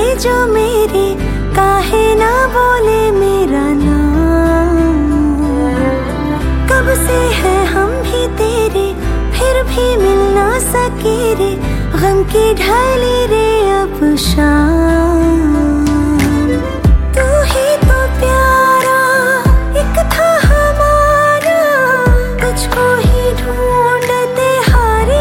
जो मेरे, काहे ना बोले मेरा नाम। कब से है हम भी तेरे, फिर भी मिल ना सके रे, गम की ढाली रे अब शाम। तू ही तो प्यारा एक था हमारा, तुझको ही ढूंढते हारे।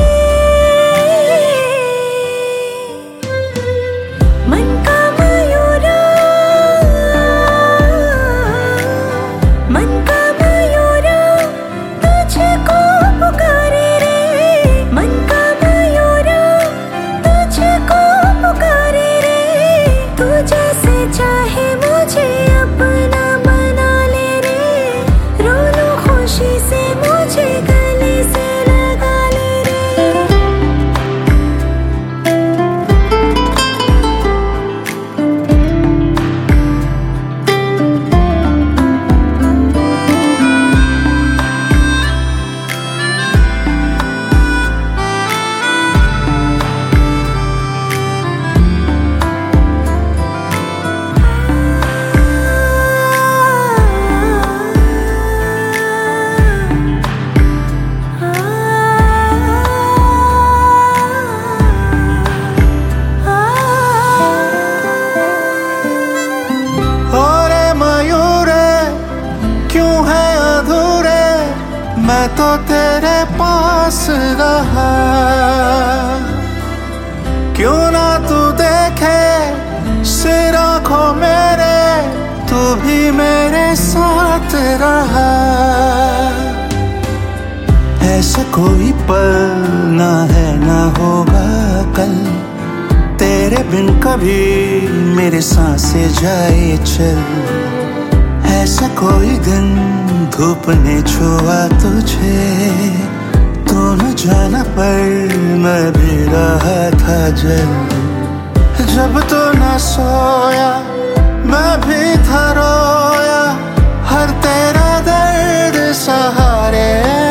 मन का मयूरा, मन का मयूरा तुझको पुकारे रे, मन का मयूरा तुझको पुकारे रे। तू जैसे चाहे मुझे अपना बना ले रे, रो लो खुशी से मुझे गले से लगा ले रे। मैं तो तेरे पास रहा, क्यों ना तू देखे सिर आँखों मेरे, तू भी मेरे साथ रहा। ऐसा कोई पल ना है ना होगा कल, तेरे बिन कभी मेरे सांसें जाए चल। ऐसा कोई दिन धूप ने छुआ तुझे, तू न जाना पर मैं भी रहा था जल। जब तू न सोया मैं भी था रोया, हर तेरा दर्द सहारे।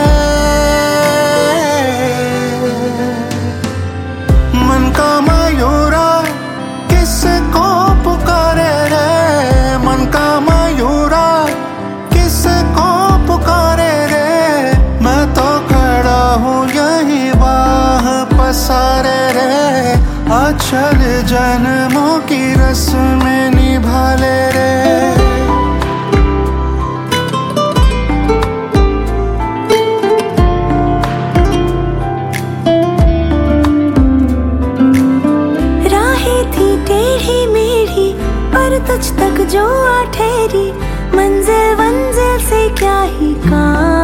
मन का मयूरा किसको पुकारे रे, मन का मयूरा किसको पुकारे रे। मैं तो खड़ा हूँ यही बाह पसारे रे, अचल जन्मों की रस्में निभा ले रे। राहें थी टेढ़ी मेढ़ी पर तुझ तक जो आ ठहरी, मंजिल मंजिल से क्या ही काम।